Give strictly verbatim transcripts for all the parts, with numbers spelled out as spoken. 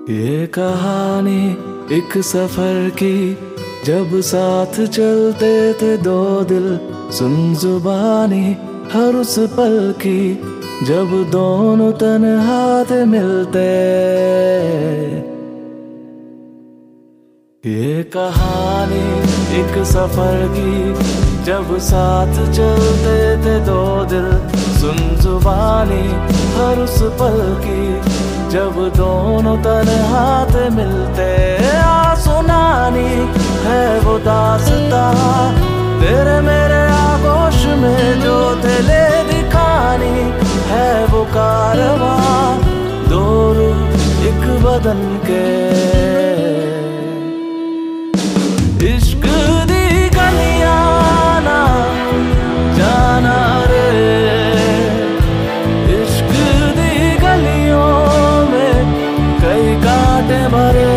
ये कहानी एक सफर की, जब साथ चलते थे दो दिल। सुन जुबानी हर उस पल की, जब दोनों तन्हा थे मिलते। ये कहानी एक सफर की, जब साथ चलते थे दो दिल। सुन जुबानी हर उस पल की, जब दोनों तन्हा थे मिलते। आ सुनानी है वो दास्तां, तेरे मेरे आगोश में जो थे ले दिखानी है वो कारवां। दो रूह एक बदन के, इश्क दी गलियां ना जाना रे। इश्क दी गलियों में कई कांटे भरे।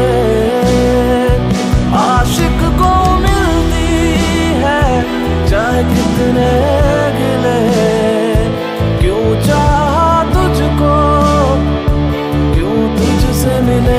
आशिक को मिलती है चाहे कितने गिले। क्यों चाहा तुझको, क्यों तुझसे मिले।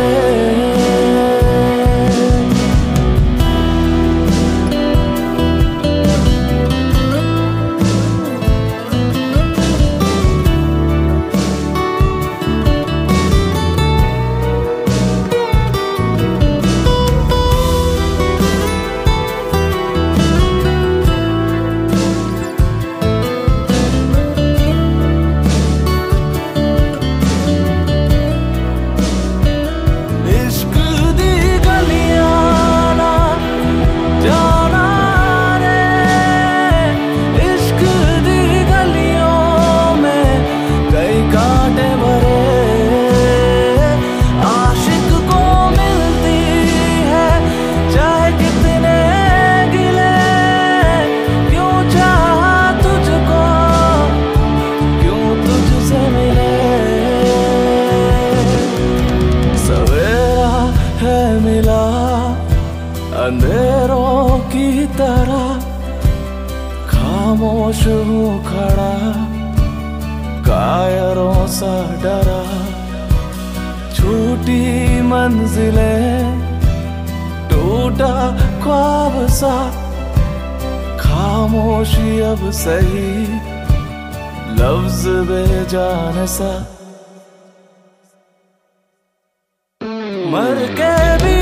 अंधेरों की तरह खामोश हूँ खड़ा, कायरों सा डरा। छूटी मंजिलें, टूटा ख्वाब सा। खामोशी अब सही, लफ्ज बेजान सा। मर के भी